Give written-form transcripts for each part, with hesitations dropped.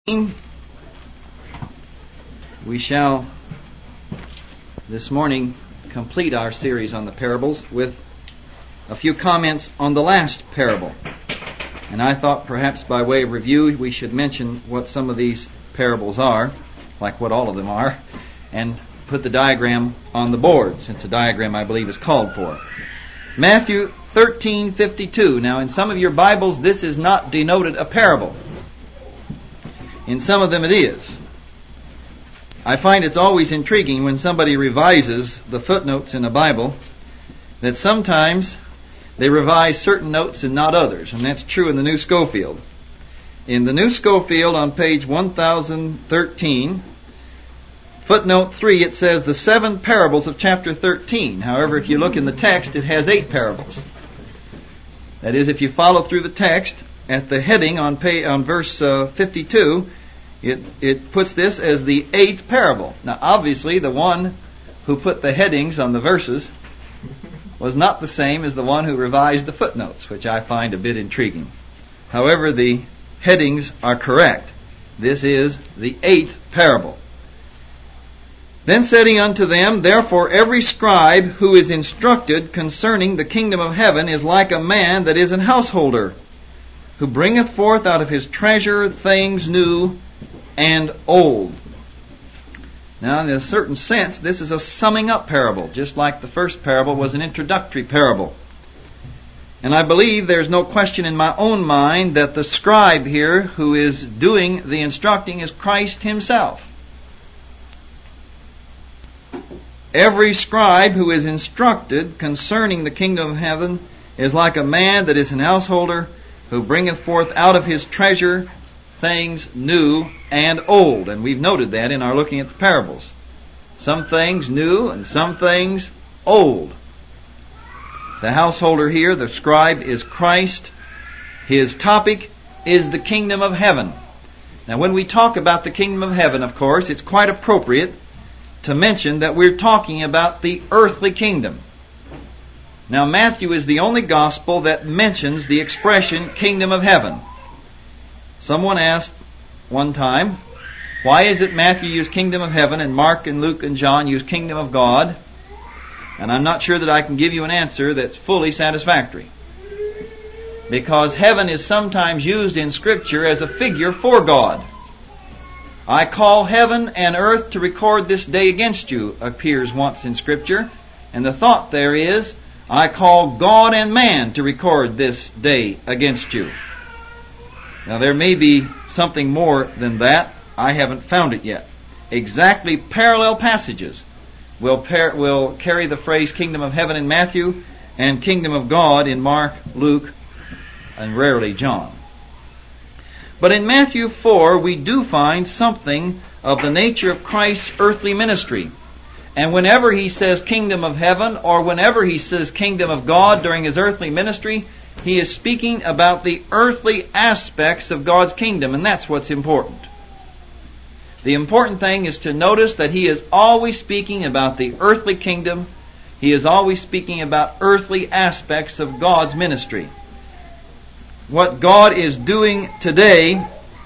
We shall this morning complete our series on the parables with a few comments on the last parable. And I thought perhaps by way of review we should mention what some of these parables are, like what all of them are, and put the diagram on the board, since a diagram I believe is called for. Matthew 13:52. Now in some of your Bibles this is not denoted a parable. In some of them it is. I find it's always intriguing when somebody revises the footnotes in a Bible that sometimes they revise certain notes and not others, and that's true in the New Schofield. In the New Schofield on page 1013, footnote 3, it says the 7 parables of chapter 13. However, if you look in the text, it has 8 parables. That is, if you follow through the text, at the heading on verse 52, it puts this as the 8th parable. Now, obviously, the one who put the headings on the verses was not the same as the one who revised the footnotes, which I find a bit intriguing. However, the headings are correct. This is the 8th parable. Then said he unto them, Therefore every scribe who is instructed concerning the kingdom of heaven is like a man that is an householder, who bringeth forth out of his treasure things new and old. Now, in a certain sense, this is a summing up parable, just like the first parable was an introductory parable. And I believe there's no question in my own mind that the scribe here who is doing the instructing is Christ himself. Every scribe who is instructed concerning the kingdom of heaven is like a man that is an householder, who bringeth forth out of his treasure things new and old. And we've noted that in our looking at the parables. Some things new and some things old. The householder here, the scribe, is Christ. His topic is the kingdom of heaven. Now when we talk about the kingdom of heaven, of course, it's quite appropriate to mention that we're talking about the earthly kingdom. Now Matthew is the only gospel that mentions the expression kingdom of heaven. Someone asked one time, why is it Matthew used kingdom of heaven and Mark and Luke and John use kingdom of God? And I'm not sure that I can give you an answer that's fully satisfactory. Because heaven is sometimes used in Scripture as a figure for God. I call heaven and earth to record this day against you, appears once in Scripture. And the thought there is, I call God and man to record this day against you. Now there may be something more than that. I haven't found it yet. Exactly parallel passages will carry the phrase kingdom of heaven in Matthew and kingdom of God in Mark, Luke, and rarely John. But in Matthew 4 we do find something of the nature of Christ's earthly ministry. And whenever he says kingdom of heaven or whenever he says kingdom of God during his earthly ministry, he is speaking about the earthly aspects of God's kingdom, and that's what's important. The important thing is to notice that he is always speaking about the earthly kingdom. He is always speaking about earthly aspects of God's ministry. What God is doing today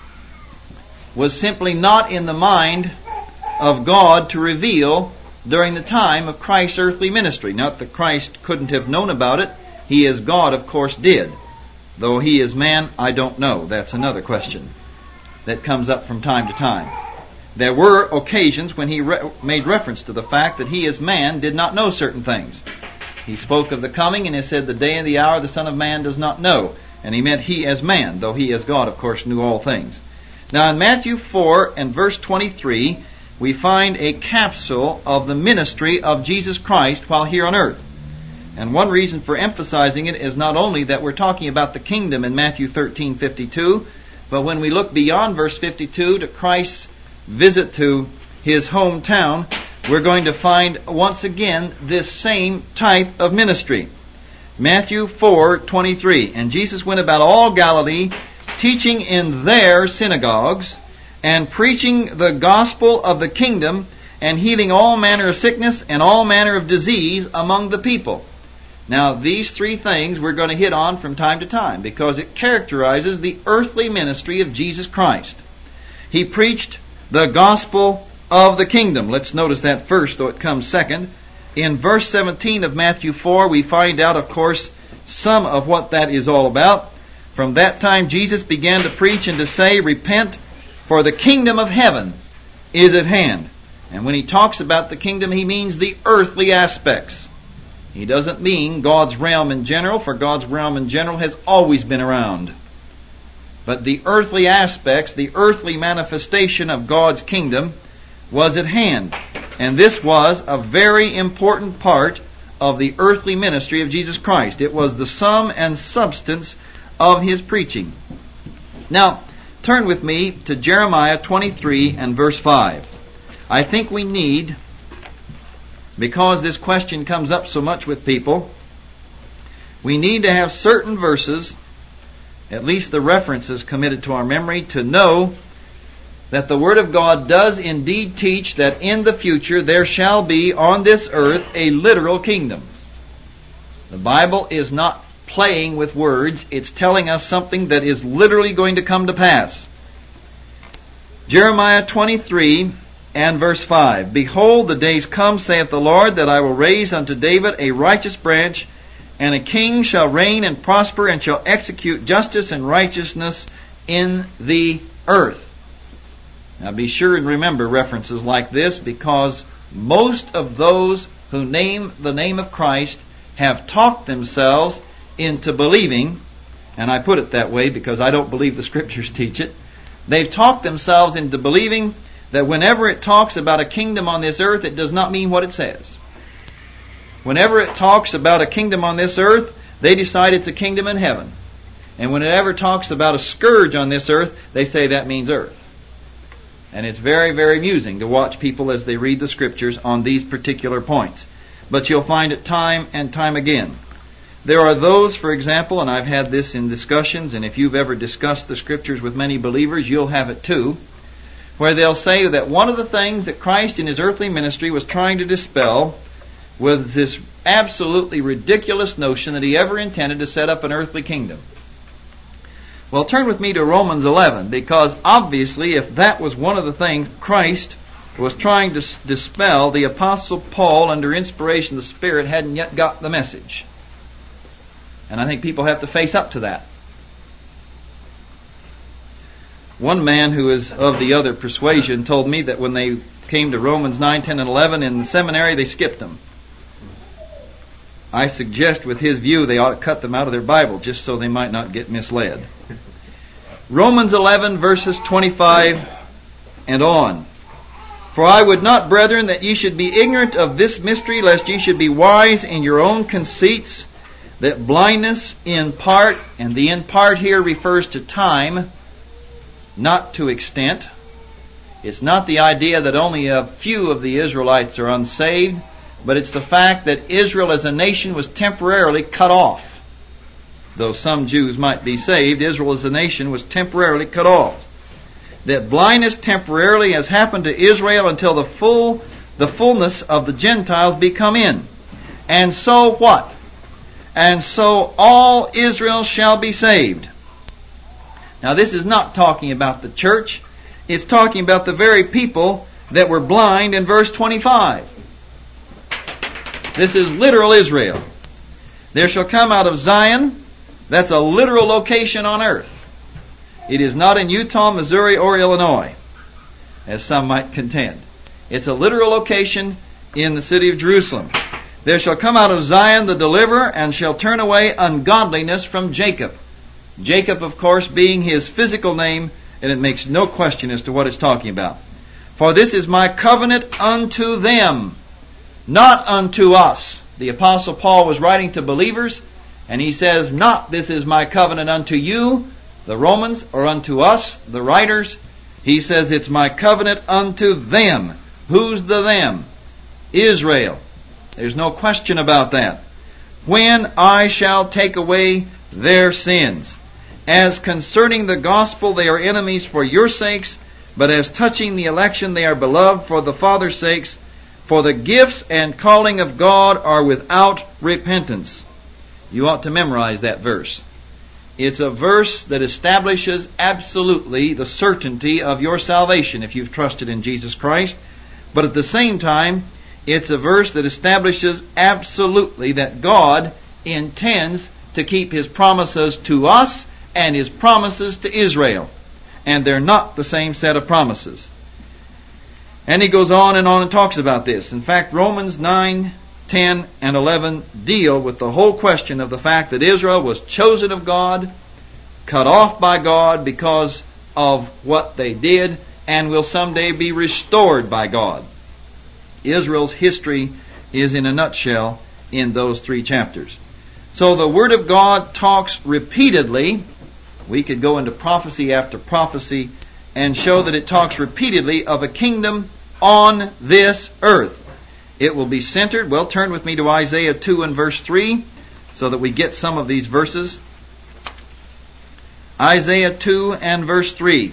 was simply not in the mind of God to reveal during the time of Christ's earthly ministry. Not that Christ couldn't have known about it. He as God, of course, did. Though he is man, I don't know. That's another question that comes up from time to time. There were occasions when he made reference to the fact that he as man did not know certain things. He spoke of the coming and he said, the day and the hour the Son of Man does not know. And he meant he as man, though he as God, of course, knew all things. Now in Matthew 4 and verse 23, we find a capsule of the ministry of Jesus Christ while here on earth. And one reason for emphasizing it is not only that we're talking about the kingdom in Matthew 13:52, but when we look beyond verse 52 to Christ's visit to his hometown, we're going to find once again this same type of ministry. Matthew 4:23, And Jesus went about all Galilee, teaching in their synagogues, and preaching the gospel of the kingdom, and healing all manner of sickness and all manner of disease among the people. Now, these 3 things we're going to hit on from time to time because it characterizes the earthly ministry of Jesus Christ. He preached the gospel of the kingdom. Let's notice that first, though it comes second. In verse 17 of Matthew 4, we find out, of course, some of what that is all about. From that time Jesus began to preach and to say, "Repent, for the kingdom of heaven is at hand." And when he talks about the kingdom, he means the earthly aspects. He doesn't mean God's realm in general, for God's realm in general has always been around. But the earthly aspects, the earthly manifestation of God's kingdom was at hand. And this was a very important part of the earthly ministry of Jesus Christ. It was the sum and substance of His preaching. Now, turn with me to Jeremiah 23 and verse 5. I think we need, because this question comes up so much with people, we need to have certain verses, at least the references committed to our memory, to know that the Word of God does indeed teach that in the future there shall be on this earth a literal kingdom. The Bible is not playing with words. It's telling us something that is literally going to come to pass. Jeremiah 23 and verse 5. "Behold, the days come, saith the Lord, that I will raise unto David a righteous branch, and a king shall reign and prosper, and shall execute justice and righteousness in the earth." Now be sure and remember references like this, because most of those who name the name of Christ have talked themselves into believing, and I put it that way because I don't believe the Scriptures teach it, they've talked themselves into believing that whenever it talks about a kingdom on this earth, it does not mean what it says. Whenever it talks about a kingdom on this earth, they decide it's a kingdom in heaven. And whenever it talks about a scourge on this earth, they say that means earth. And it's very, very amusing to watch people as they read the Scriptures on these particular points. But you'll find it time and time again. There are those, for example, and I've had this in discussions, and if you've ever discussed the Scriptures with many believers, you'll have it too, where they'll say that one of the things that Christ in His earthly ministry was trying to dispel was this absolutely ridiculous notion that He ever intended to set up an earthly kingdom. Well, turn with me to Romans 11, because obviously if that was one of the things Christ was trying to dispel, the Apostle Paul, under inspiration of the Spirit, hadn't yet got the message. And I think people have to face up to that. One man who is of the other persuasion told me that when they came to Romans 9, 10, and 11 in the seminary, they skipped them. I suggest with his view they ought to cut them out of their Bible just so they might not get misled. Romans 11 verses 25 and on. "For I would not, brethren, that ye should be ignorant of this mystery, lest ye should be wise in your own conceits, that blindness in part," and the in part here refers to time, not to extent. It's not the idea that only a few of the Israelites are unsaved, but it's the fact that Israel as a nation was temporarily cut off. Though some Jews might be saved, Israel as a nation was temporarily cut off. That blindness temporarily has happened to Israel until the fullness of the Gentiles be come in. And so what? And so all Israel shall be saved. Now this is not talking about the church. It's talking about the very people that were blind in verse 25. This is literal Israel. "There shall come out of Zion," that's a literal location on earth. It is not in Utah, Missouri, or Illinois, as some might contend. It's a literal location in the city of Jerusalem. "There shall come out of Zion the deliverer, and shall turn away ungodliness from Jacob." Jacob, of course, being his physical name, and it makes no question as to what it's talking about. "For this is my covenant unto them, not unto us." The Apostle Paul was writing to believers, and he says, not "this is my covenant unto you," the Romans, or unto us, the writers. He says it's my covenant unto them. Who's the them? Israel. There's no question about that. "When I shall take away their sins. As concerning the gospel they are enemies for your sakes, but as touching the election they are beloved for the Father's sakes. For the gifts and calling of God are without repentance." You ought to memorize that verse. It's a verse that establishes absolutely the certainty of your salvation if you've trusted in Jesus Christ. But at the same time, it's a verse that establishes absolutely that God intends to keep His promises to us and His promises to Israel. And they're not the same set of promises. And he goes on and talks about this. In fact, Romans 9, 10, and 11 deal with the whole question of the fact that Israel was chosen of God, cut off by God because of what they did, and will someday be restored by God. Israel's history is in a nutshell in those 3 chapters. So the Word of God talks repeatedly. We could go into prophecy after prophecy and show that it talks repeatedly of a kingdom on this earth. It will be centered. Well, turn with me to Isaiah 2 and verse 3 so that we get some of these verses. Isaiah 2 and verse 3.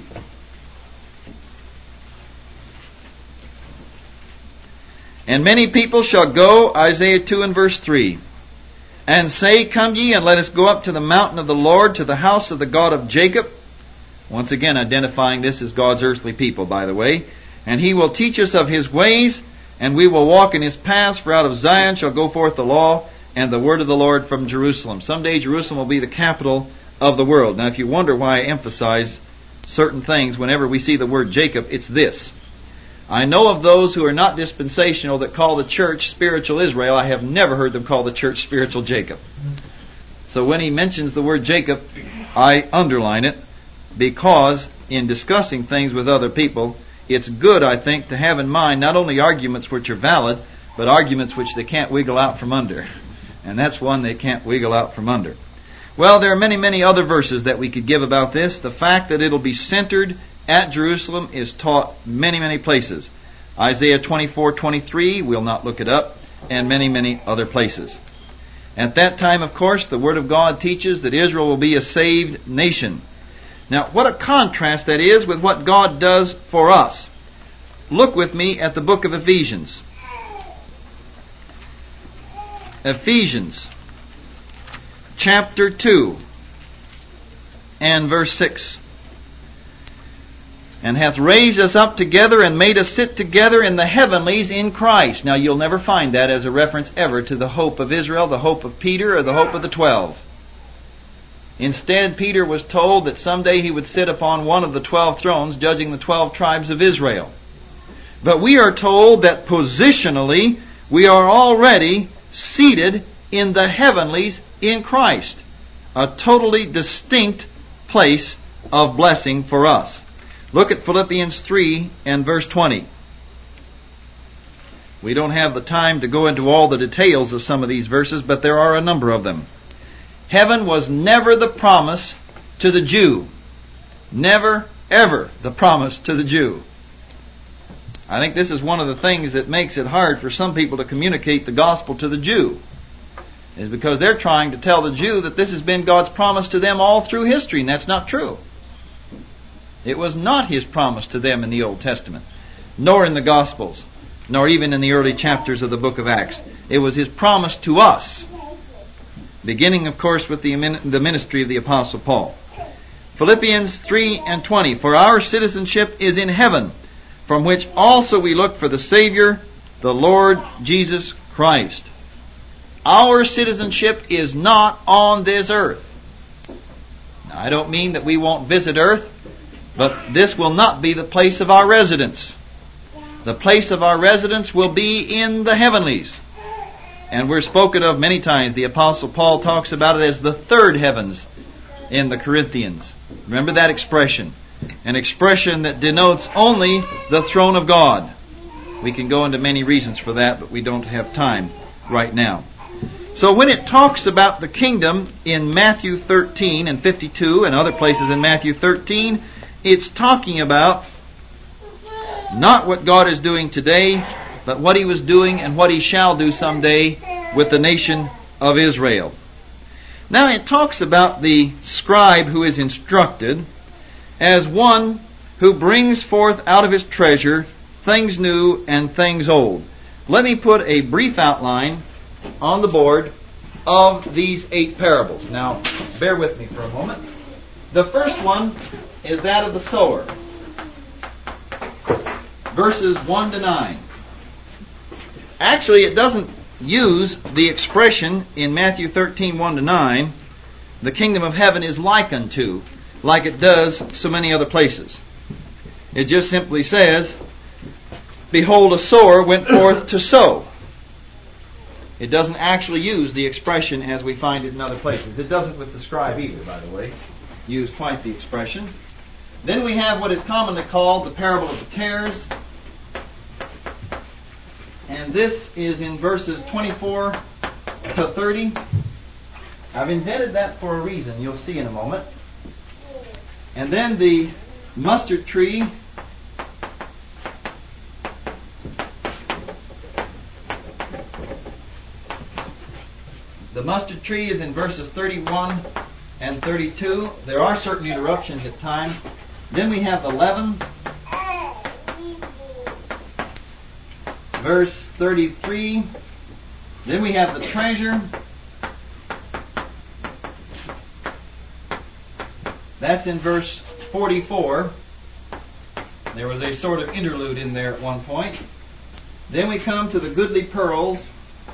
And many people shall go, Isaiah 2 and verse 3, and say, Come ye, and let us go up to the mountain of the Lord, to the house of the God of Jacob. Once again identifying this as God's earthly people, by the way. And He will teach us of His ways, and we will walk in His paths, for out of Zion shall go forth the law and the word of the Lord from Jerusalem. Someday Jerusalem will be the capital of the world. Now if you wonder why I emphasize certain things whenever we see the word Jacob, it's this. I know of those who are not dispensational that call the church spiritual Israel. I have never heard them call the church spiritual Jacob. So when he mentions the word Jacob, I underline it, because in discussing things with other people, it's good, I think, to have in mind not only arguments which are valid, but arguments which they can't wiggle out from under. And that's one they can't wiggle out from under. Well, there are many, many other verses that we could give about this. The fact that it'll be centered at Jerusalem is taught many, many places. Isaiah 24:23, we'll not look it up, and many, many other places. At that time, of course, the Word of God teaches that Israel will be a saved nation. Now, what a contrast that is with what God does for us. Look with me at the book of Ephesians. Ephesians chapter 2 and verse 6. And hath raised us up together and made us sit together in the heavenlies in Christ. Now you'll never find that as a reference ever to the hope of Israel, the hope of Peter, or the hope of the 12. Instead, Peter was told that someday he would sit upon one of the 12 thrones, judging the 12 tribes of Israel. But we are told that positionally we are already seated in the heavenlies in Christ. A totally distinct place of blessing for us. Look at Philippians 3 and verse 20. We don't have the time to go into all the details of some of these verses, but there are a number of them. Heaven was never the promise to the Jew. Never, ever the promise to the Jew. I think this is one of the things that makes it hard for some people to communicate the gospel to the Jew. Is because they're trying to tell the Jew that this has been God's promise to them all through history, and that's not true. It was not His promise to them in the Old Testament, nor in the Gospels, nor even in the early chapters of the book of Acts. It was His promise to us, beginning, of course, with the ministry of the Apostle Paul. Philippians 3 and 20, For our citizenship is in heaven, from which also we look for the Savior, the Lord Jesus Christ. Our citizenship is not on this earth. Now, I don't mean that we won't visit earth, but this will not be the place of our residence. The place of our residence will be in the heavenlies. And we're spoken of many times. The Apostle Paul talks about it as the third heavens in the Corinthians. Remember that expression. An expression that denotes only the throne of God. We can go into many reasons for that, but we don't have time right now. So when it talks about the kingdom in Matthew 13 and 52 and other places in Matthew 13, it's talking about not what God is doing today, but what He was doing and what He shall do someday with the nation of Israel. Now it talks about the scribe who is instructed as one who brings forth out of his treasure things new and things old. Let me put a brief outline on the board of these 8 parables. Now, bear with me for a moment. The first one is that of the sower. Verses 1 to 9. Actually, it doesn't use the expression in Matthew 13, 1 to 9, the kingdom of heaven is like unto, like it does so many other places. It just simply says, behold, a sower went forth to sow. It doesn't actually use the expression as we find it in other places. It doesn't with the scribe either, by the way, use quite the expression. Then we have what is commonly called the parable of the tares. And this is in verses 24 to 30. I've invented that for a reason, you'll see in a moment. And then the mustard tree. The mustard tree is in verses 31 and 32. There are certain interruptions at times. Then we have the leaven. Verse 33. Then we have the treasure. That's in verse 44. There was a sort of interlude in there at one point. Then we come to the goodly pearls.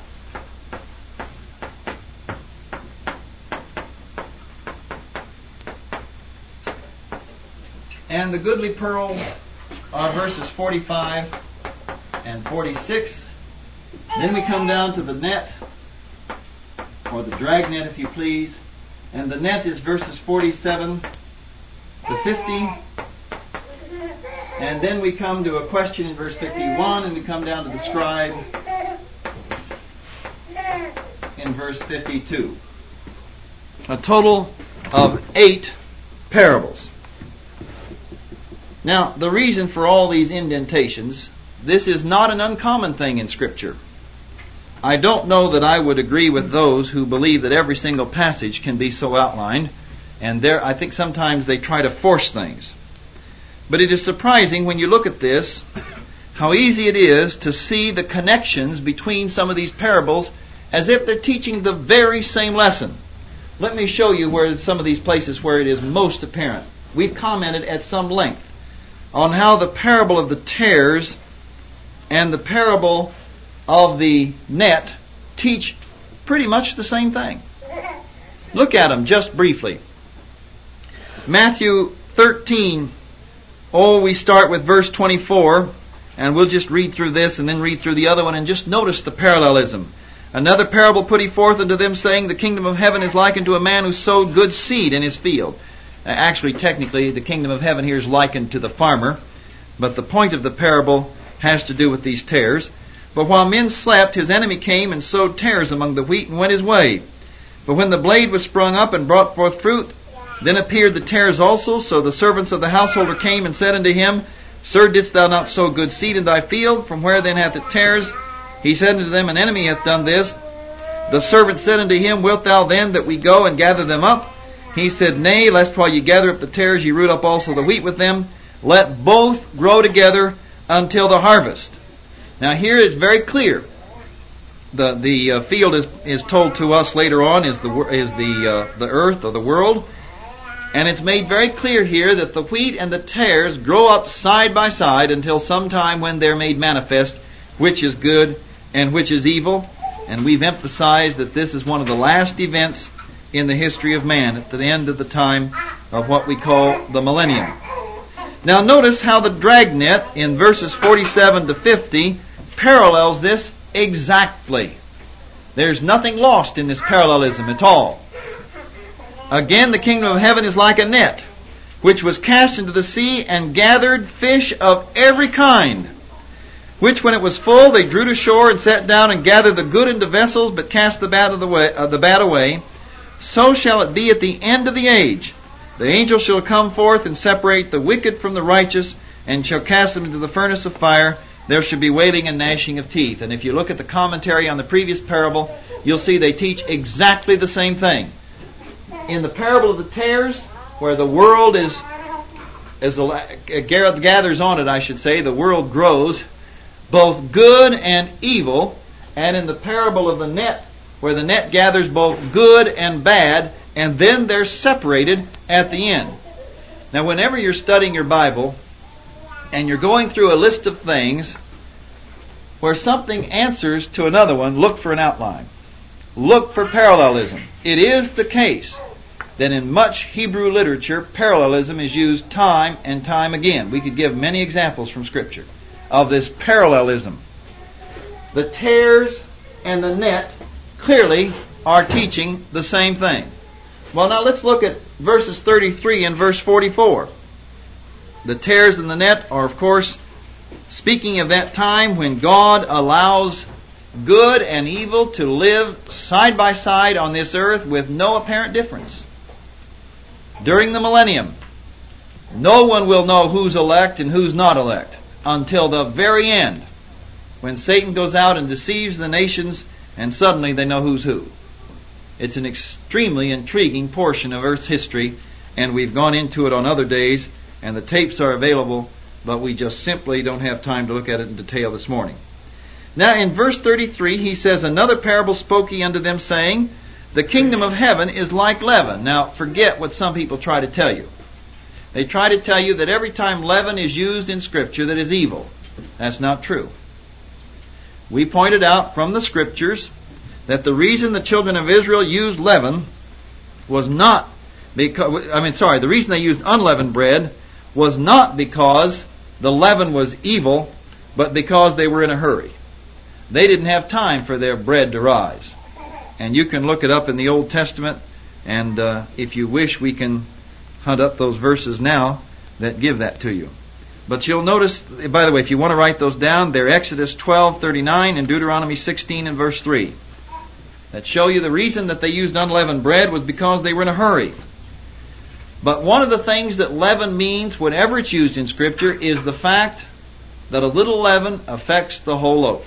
And the goodly pearls are verses 45 and 46. Then we come down to the net, or the dragnet if you please. And the net is verses 47 to 50. And then we come to a question in verse 51, and we come down to the scribe in verse 52. A total of 8 parables. Now, the reason for all these indentations, this is not an uncommon thing in Scripture. I don't know that I would agree with those who believe that every single passage can be so outlined, and I think sometimes they try to force things. But it is surprising when you look at this, how easy it is to see the connections between some of these parables as if they're teaching the very same lesson. Let me show you where some of these places where it is most apparent. We've commented at some length on how the parable of the tares and the parable of the net teach pretty much the same thing. Look at them just briefly. Matthew 13, we start with verse 24, and we'll just read through this and then read through the other one, and just notice the parallelism. Another parable put he forth unto them, saying, the kingdom of heaven is likened to a man who sowed good seed in his field. Actually, technically, the kingdom of heaven here is likened to the farmer, but the point of the parable has to do with these tares. But while men slept, his enemy came and sowed tares among the wheat and went his way. But when the blade was sprung up and brought forth fruit, then appeared the tares also. So the servants of the householder came and said unto him, Sir, didst thou not sow good seed in thy field? From where then hath it tares? He said unto them, An enemy hath done this. The servant said unto him, Wilt thou then that we go and gather them up? He said, Nay, lest while ye gather up the tares, ye root up also the wheat with them. Let both grow together until the harvest. Now here it's very clear. The field is told to us later on is the earth or the world, and it's made very clear here that the wheat and the tares grow up side by side until some time when they're made manifest, which is good and which is evil. And we've emphasized that this is one of the last events in the history of man at the end of the time of what we call the millennium. Now notice how the dragnet in verses 47 to 50 parallels this exactly. There's nothing lost in this parallelism at all. Again, the kingdom of heaven is like a net, which was cast into the sea and gathered fish of every kind, which when it was full they drew to shore and sat down and gathered the good into vessels, but cast the bad away. So shall it be at the end of the age. The angel shall come forth and separate the wicked from the righteous, and shall cast them into the furnace of fire. There shall be wailing and gnashing of teeth. And if you look at the commentary on the previous parable, you'll see they teach exactly the same thing. In the parable of the tares, where the world gathers on it, I should say, the world grows, both good and evil. And in the parable of the net, where the net gathers both good and bad, and then they're separated at the end. Now, whenever you're studying your Bible and you're going through a list of things where something answers to another one, look for an outline. Look for parallelism. It is the case that in much Hebrew literature, parallelism is used time and time again. We could give many examples from Scripture of this parallelism. The tares and the net clearly are teaching the same thing. Well, now let's look at verses 33 and verse 44. The tares and the net are, of course, speaking of that time when God allows good and evil to live side by side on this earth with no apparent difference. During the millennium, no one will know who's elect and who's not elect until the very end, when Satan goes out and deceives the nations and suddenly they know who's who. It's an extremely intriguing portion of Earth's history, and we've gone into it on other days, and the tapes are available, but we just simply don't have time to look at it in detail this morning. Now in verse 33 he says, "Another parable spoke he unto them, saying, The kingdom of heaven is like leaven." Now forget what some people try to tell you. They try to tell you that every time leaven is used in Scripture that is evil. That's not true. We pointed out from the Scriptures that the reason the children of Israel used leaven was not because, the reason they used unleavened bread was not because the leaven was evil, but because they were in a hurry. They didn't have time for their bread to rise. And you can look it up in the Old Testament, and if you wish, we can hunt up those verses now that give that to you. But you'll notice, by the way, if you want to write those down, they're Exodus 12:39 and Deuteronomy 16 and verse 3. That show you the reason that they used unleavened bread was because they were in a hurry. But one of the things that leaven means whenever it's used in Scripture is the fact that a little leaven affects the whole loaf.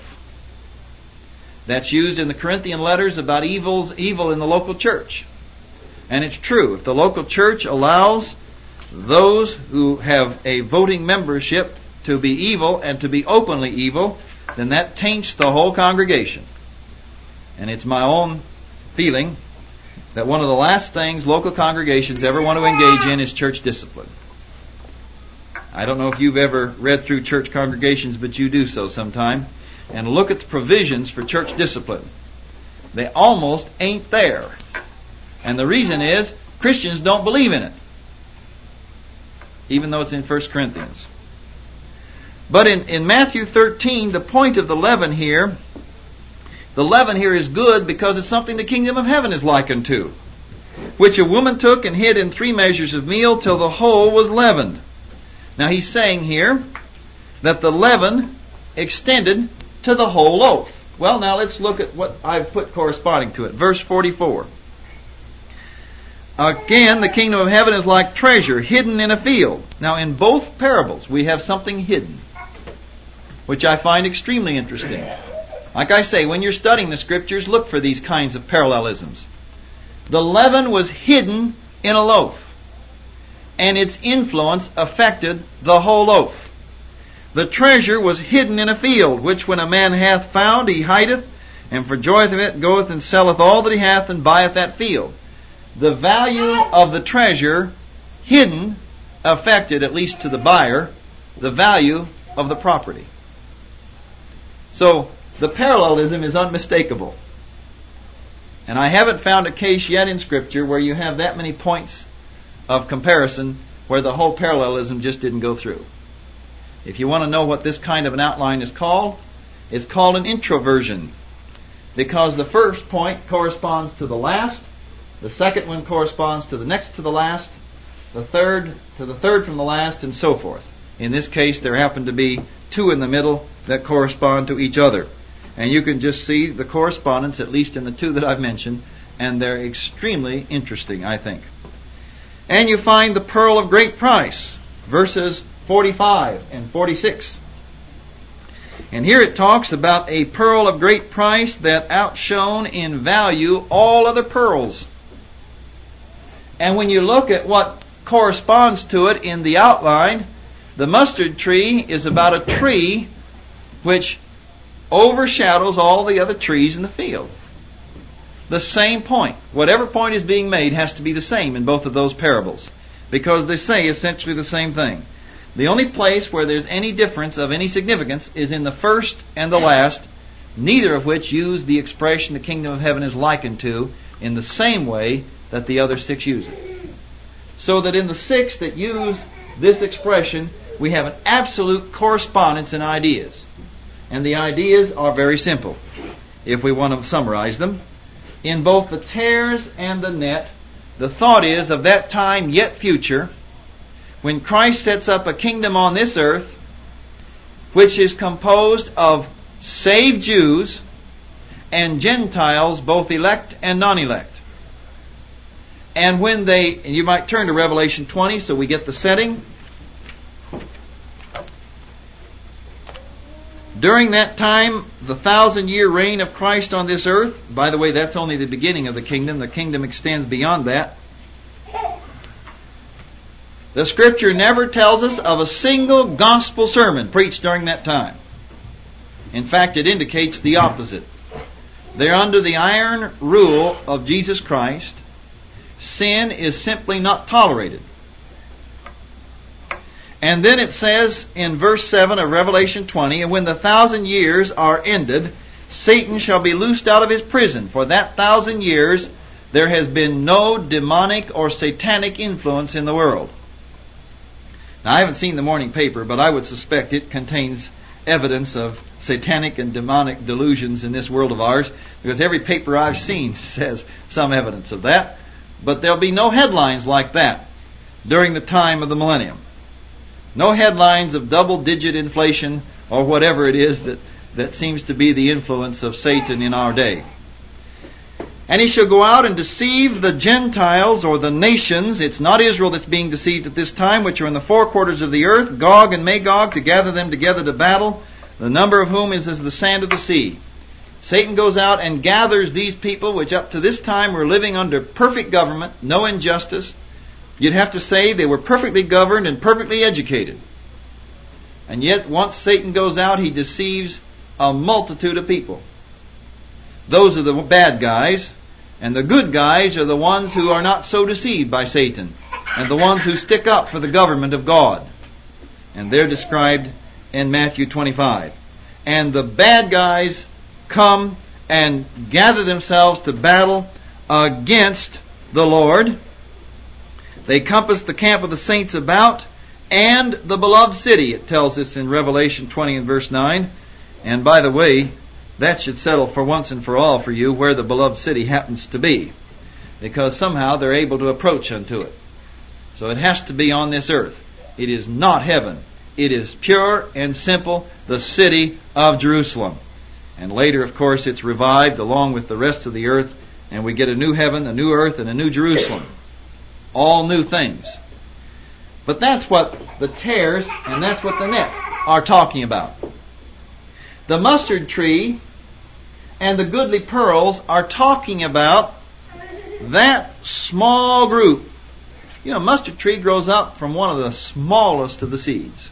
That's used in the Corinthian letters about evil in the local church. And it's true. If the local church allows those who have a voting membership to be evil and to be openly evil, then that taints the whole congregation. And it's my own feeling that one of the last things local congregations ever want to engage in is church discipline. I don't know if you've ever read through church congregations, but you do so sometime, and look at the provisions for church discipline. They almost ain't there. And the reason is Christians don't believe in it, even though it's in 1 Corinthians. But in Matthew 13, the point of the leaven here is good because it's something the kingdom of heaven is likened to, which a woman took and hid in 3 measures of meal till the whole was leavened. Now he's saying here that the leaven extended to the whole loaf. Well, now let's look at what I've put corresponding to it. Verse 44. Again, the kingdom of heaven is like treasure hidden in a field. Now in both parables we have something hidden, which I find extremely interesting. Like I say, when you're studying the Scriptures, look for these kinds of parallelisms. The leaven was hidden in a loaf, and its influence affected the whole loaf. The treasure was hidden in a field, which when a man hath found, he hideth, and for joy of it goeth and selleth all that he hath, and buyeth that field. The value of the treasure hidden affected, at least to the buyer, the value of the property. So, the parallelism is unmistakable. And I haven't found a case yet in Scripture where you have that many points of comparison where the whole parallelism just didn't go through. If you want to know what this kind of an outline is called, it's called an introversion. Because the first point corresponds to the last, the second one corresponds to the next to the last, the third to the third from the last, and so forth. In this case, there happen to be 2 in the middle that correspond to each other. And you can just see the correspondence, at least in the 2 that I've mentioned, and they're extremely interesting, I think. And you find the pearl of great price, verses 45 and 46. And here it talks about a pearl of great price that outshone in value all other pearls. And when you look at what corresponds to it in the outline, the mustard tree is about a tree which overshadows all the other trees in the field. the same point. Whatever point is being made has to be the same in both of those parables, because they say essentially the same thing. The only place where there's any difference of any significance is in the first and the last, neither of which use the expression the kingdom of heaven is likened to in the same way that the other 6 use it. So that in the 6 that use this expression, we have an absolute correspondence in ideas. And the ideas are very simple, if we want to summarize them. In both the tares and the net, the thought is of that time yet future, when Christ sets up a kingdom on this earth, which is composed of saved Jews and Gentiles, both elect and non-elect. And when and you might turn to Revelation 20 so we get the setting. During that time, the 1,000-year reign of Christ on this earth, by the way, that's only the beginning of the kingdom. The kingdom extends beyond that. The Scripture never tells us of a single gospel sermon preached during that time. In fact, it indicates the opposite. They're under the iron rule of Jesus Christ. Sin is simply not tolerated. And then it says in verse 7 of Revelation 20, and when the 1,000 years are ended, Satan shall be loosed out of his prison. For that 1,000 years there has been no demonic or satanic influence in the world. Now, I haven't seen the morning paper, but I would suspect it contains evidence of satanic and demonic delusions in this world of ours, because every paper I've seen says some evidence of that. But there'll be no headlines like that during the time of the millennium. No headlines of double-digit inflation or whatever it is that seems to be the influence of Satan in our day. And he shall go out and deceive the Gentiles, or the nations. It's not Israel that's being deceived at this time, which are in the 4 quarters of the earth, Gog and Magog, to gather them together to battle, the number of whom is as the sand of the sea. Satan goes out and gathers these people, which up to this time were living under perfect government, no injustice. You'd have to say they were perfectly governed and perfectly educated. And yet, once Satan goes out, he deceives a multitude of people. Those are the bad guys, and the good guys are the ones who are not so deceived by Satan, and the ones who stick up for the government of God. And they're described in Matthew 25. And the bad guys come and gather themselves to battle against the Lord. They compass the camp of the saints about, and the beloved city, it tells us in Revelation 20 and verse 9. And by the way, that should settle for once and for all for you where the beloved city happens to be, because somehow they're able to approach unto it. So it has to be on this earth. It is not heaven. It is pure and simple the city of Jerusalem. And later, of course, it's revived along with the rest of the earth, and we get a new heaven, a new earth, and a new Jerusalem. All new things. But that's what the tares and that's what the net are talking about. The mustard tree and the goodly pearls are talking about that small group. You know, mustard tree grows up from one of the smallest of the seeds.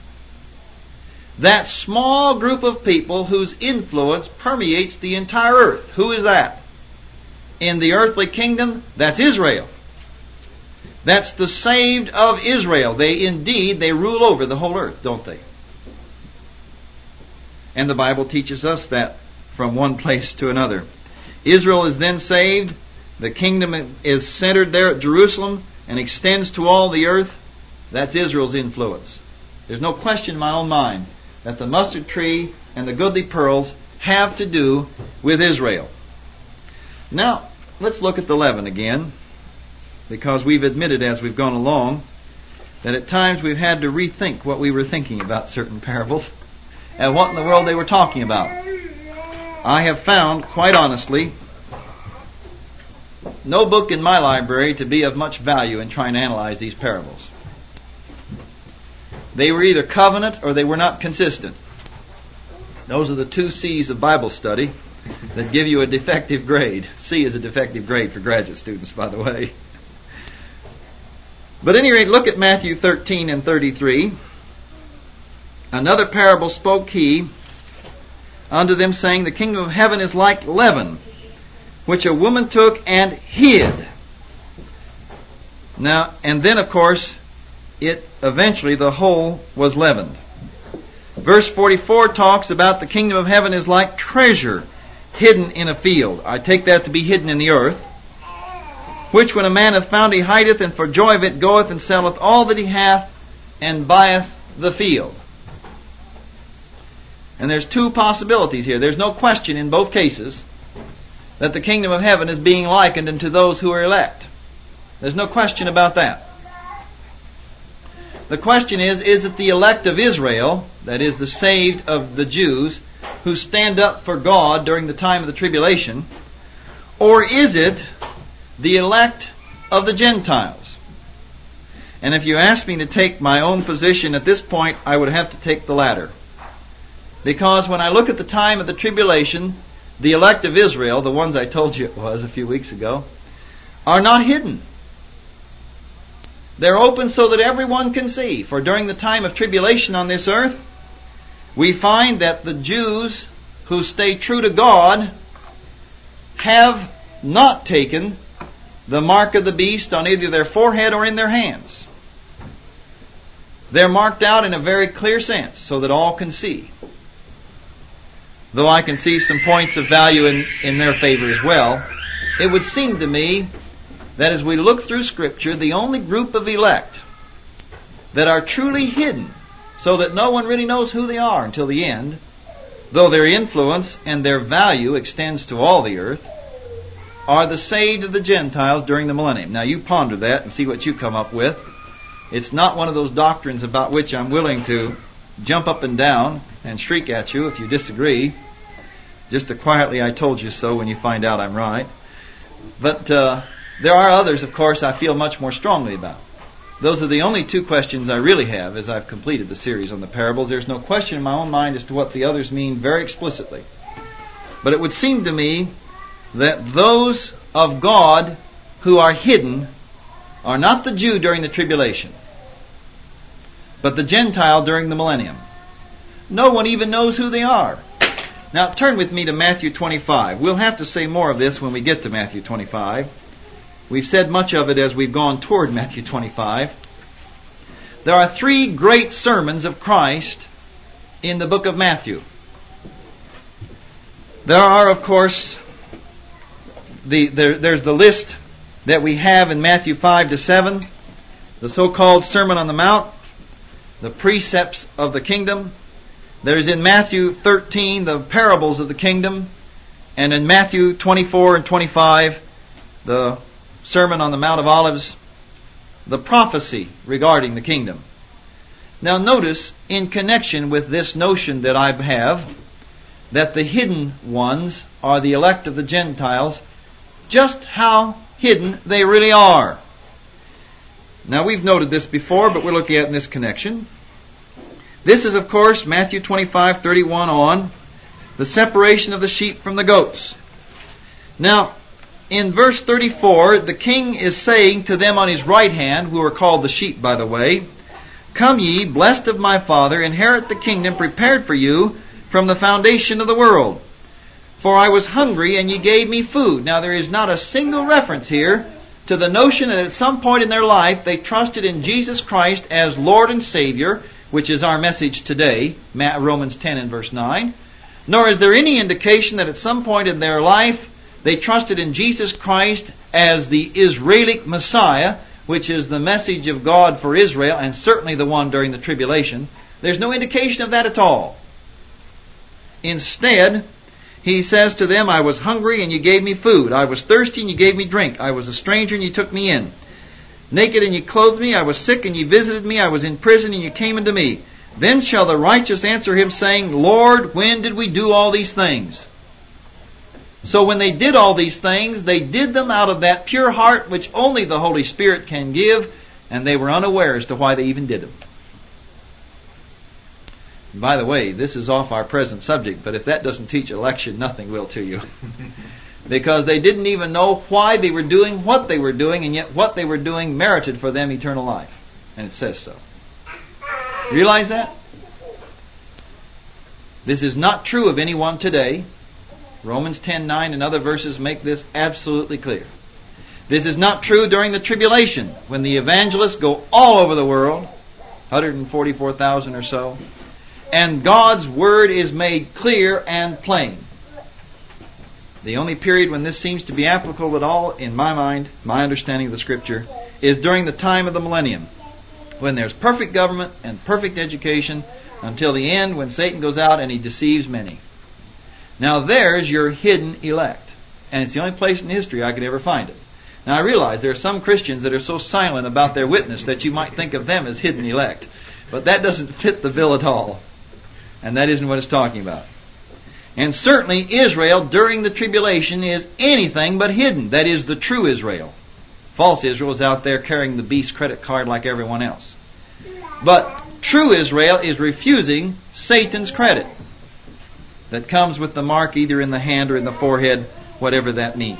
That small group of people whose influence permeates the entire earth. Who is that? In the earthly kingdom, that's Israel. That's the saved of Israel. They rule over the whole earth, don't they? And the Bible teaches us that from one place to another. Israel is then saved. The kingdom is centered there at Jerusalem and extends to all the earth. That's Israel's influence. There's no question in my own mind that the mustard tree and the goodly pearls have to do with Israel. Now, let's look at the leaven again, because we've admitted as we've gone along that at times we've had to rethink what we were thinking about certain parables and what in the world they were talking about. I have found, quite honestly, no book in my library to be of much value in trying to analyze these parables. They were either covenant or they were not consistent. Those are the 2 C's of Bible study that give you a defective grade. C is a defective grade for graduate students, by the way. But at any rate, look at Matthew 13 and 33. Another parable spoke he unto them, saying, the kingdom of heaven is like leaven, which a woman took and hid. Now, and then of course, eventually the whole was leavened. Verse 44 talks about the kingdom of heaven is like treasure hidden in a field. I take that to be hidden in the earth. Which when a man hath found, he hideth, and for joy of it goeth and selleth all that he hath, and buyeth the field. And there's two possibilities here. There's no question in both cases that the kingdom of heaven is being likened unto those who are elect. There's no question about that. The question is it the elect of Israel, that is the saved of the Jews, who stand up for God during the time of the tribulation, or is it the elect of the Gentiles? And if you ask me to take my own position at this point, I would have to take the latter. Because when I look at the time of the tribulation, the elect of Israel, the ones I told you it was a few weeks ago, are not hidden. They're open so that everyone can see. For during the time of tribulation on this earth, we find that the Jews who stay true to God have not taken the mark of the beast on either their forehead or in their hands. They're marked out in a very clear sense so that all can see. Though I can see some points of value in their favor as well, it would seem to me that as we look through Scripture, the only group of elect that are truly hidden so that no one really knows who they are until the end, though their influence and their value extends to all the earth, are the saved of the Gentiles during the millennium. Now you ponder that and see what you come up with. It's not one of those doctrines about which I'm willing to jump up and down and shriek at you if you disagree. Just a quietly I told you so when you find out I'm right. But there are others, of course, I feel much more strongly about. Those are the only two questions I really have as I've completed the series on the parables. There's no question in my own mind as to what the others mean very explicitly. But it would seem to me that those of God who are hidden are not the Jew during the tribulation, but the Gentile during the millennium. No one even knows who they are. Now turn with me to Matthew 25. We'll have to say more of this when we get to Matthew 25. We've said much of it as we've gone toward Matthew 25. There are three great sermons of Christ in the book of Matthew. There are, of course, there's the list that we have in Matthew 5 to 7, the so-called Sermon on the Mount, the precepts of the kingdom. There's in Matthew 13 the parables of the kingdom, and in Matthew 24 and 25 the Sermon on the Mount of Olives, the prophecy regarding the kingdom. Now notice, in connection with this notion that I have, that the hidden ones are the elect of the Gentiles, just how hidden they really are. Now we've noted this before, but we're looking at it in this connection. This is, of course, Matthew 25:31 on, the separation of the sheep from the goats. Now, in verse 34, the king is saying to them on his right hand, who are called the sheep, by the way, "Come ye, blessed of my Father, inherit the kingdom prepared for you from the foundation of the world. For I was hungry, and ye gave me food." Now, there is not a single reference here to the notion that at some point in their life they trusted in Jesus Christ as Lord and Savior, which is our message today, Romans 10 and verse 9. Nor is there any indication that at some point in their life they trusted in Jesus Christ as the Israelic Messiah, which is the message of God for Israel, and certainly the one during the tribulation. There's no indication of that at all. Instead, he says to them, "I was hungry and you gave me food. I was thirsty and you gave me drink. I was a stranger and you took me in. Naked and you clothed me. I was sick and you visited me. I was in prison and you came unto me. Then shall the righteous answer him, saying, Lord, when did we do all these things?" So when they did all these things, they did them out of that pure heart which only the Holy Spirit can give, and they were unaware as to why they even did them. And by the way, this is off our present subject, but if that doesn't teach election, nothing will to you. Because they didn't even know why they were doing what they were doing, and yet what they were doing merited for them eternal life. And it says so. Realize that? This is not true of anyone today. Romans 10:9 and other verses make this absolutely clear. This is not true during the tribulation, when the evangelists go all over the world, 144,000 or so, and God's Word is made clear and plain. The only period when this seems to be applicable at all, in my mind, my understanding of the Scripture, is during the time of the millennium, when there's perfect government and perfect education, until the end when Satan goes out and he deceives many. Now there's your hidden elect. And it's the only place in history I could ever find it. Now I realize there are some Christians that are so silent about their witness that you might think of them as hidden elect. But that doesn't fit the bill at all. And that isn't what it's talking about. And certainly Israel during the tribulation is anything but hidden. That is the true Israel. False Israel is out there carrying the beast credit card like everyone else. But true Israel is refusing Satan's credit that comes with the mark either in the hand or in the forehead, whatever that means.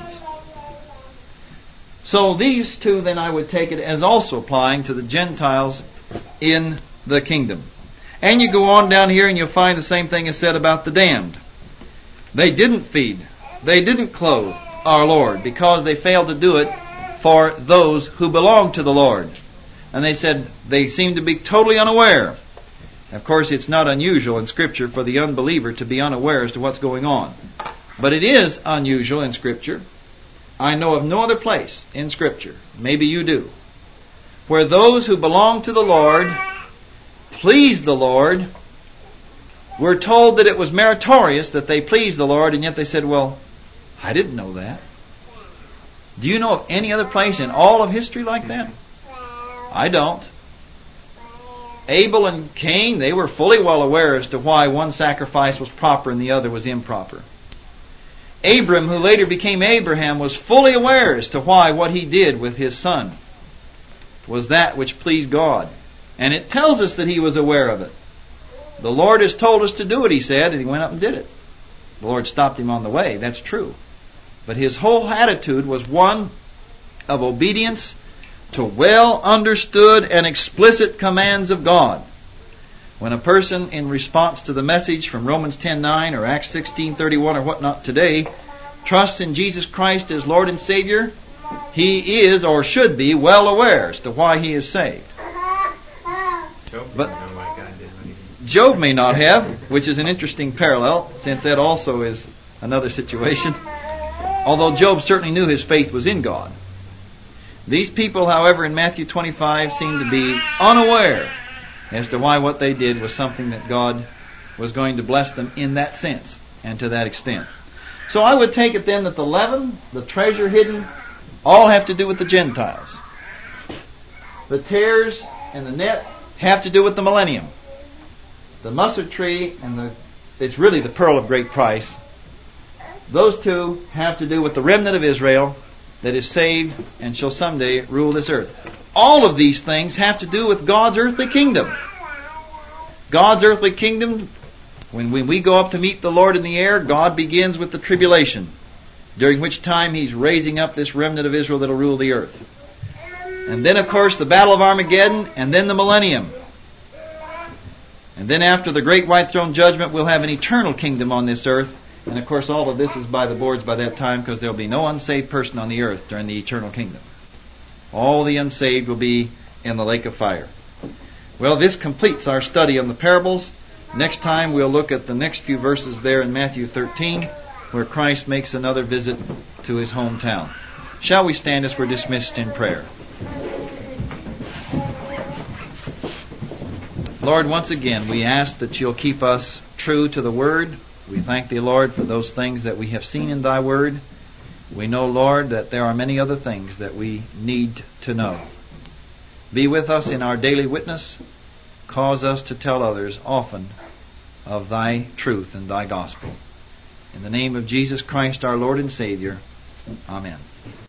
So these two then I would take it as also applying to the Gentiles in the kingdom. And you go on down here and you'll find the same thing is said about the damned. They didn't feed, they didn't clothe our Lord because they failed to do it for those who belong to the Lord. And they said they seem to be totally unaware. Of course, it's not unusual in Scripture for the unbeliever to be unaware as to what's going on. But it is unusual in Scripture. I know of no other place in Scripture, maybe you do, where those who belong to the Lord, pleased the Lord, were told that it was meritorious that they pleased the Lord, and yet they said, well, I didn't know that. Do you know of any other place in all of history like that? I don't. Abel and Cain, they were fully well aware as to why one sacrifice was proper and the other was improper. Abram, who later became Abraham, was fully aware as to why what he did with his son was that which pleased God. And it tells us that he was aware of it. The Lord has told us to do it, he said, and he went up and did it. The Lord stopped him on the way, that's true. But his whole attitude was one of obedience to well understood and explicit commands of God. When a person, in response to the message from Romans 10:9 or Acts 16:31 or whatnot today, trusts in Jesus Christ as Lord and Savior, he is or should be well aware as to why he is saved. But Job may not have, which is an interesting parallel, since that also is another situation. Although Job certainly knew his faith was in God. These people, however, in Matthew 25 seem to be unaware as to why what they did was something that God was going to bless them in that sense and to that extent. So I would take it then that the leaven, the treasure hidden, all have to do with the Gentiles. The tares and the net have to do with the millennium. The mustard tree and it's really the pearl of great price. Those two have to do with the remnant of Israel that is saved and shall someday rule this earth. All of these things have to do with God's earthly kingdom. God's earthly kingdom, when we go up to meet the Lord in the air, God begins with the tribulation, during which time He's raising up this remnant of Israel that will rule the earth. And then, of course, the battle of Armageddon, and then the millennium. And then after the great white throne judgment, we'll have an eternal kingdom on this earth. And of course all of this is by the boards by that time, because there will be no unsaved person on the earth during the eternal kingdom. All the unsaved will be in the lake of fire. Well, this completes our study on the parables. Next time we'll look at the next few verses there in Matthew 13, where Christ makes another visit to His hometown. Shall we stand as we're dismissed in prayer? Lord, once again we ask that You'll keep us true to the Word. We thank Thee, Lord, for those things that we have seen in Thy Word. We know, Lord, that there are many other things that we need to know. Be with us in our daily witness. Cause us to tell others often of Thy truth and Thy gospel. In the name of Jesus Christ, our Lord and Savior. Amen.